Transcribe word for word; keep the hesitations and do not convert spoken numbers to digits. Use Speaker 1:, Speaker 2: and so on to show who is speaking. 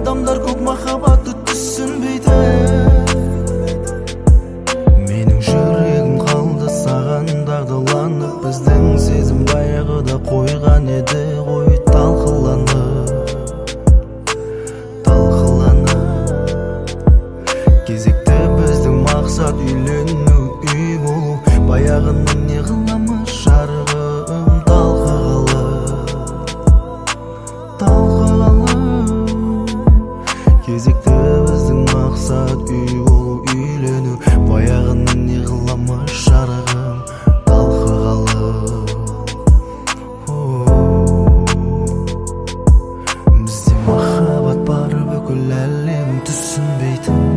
Speaker 1: адамдар көп махаббатты түсінбейді. Менің жүрегім қалды саған дағдыланып, біздің сезім баяғыда қойған еді ғой талқыланып, талқыланып. Кезекті біздің мақсат үйлену, үй болу, баяғының не қыламыз жарығым талқығалы, талқығалы. Кезекті біздің мақсат үй болу, үйлену, баяғының не қыламыз жарығым талқығалы. Бізде махаббат бар, бүкіл әлем түсінбейтін.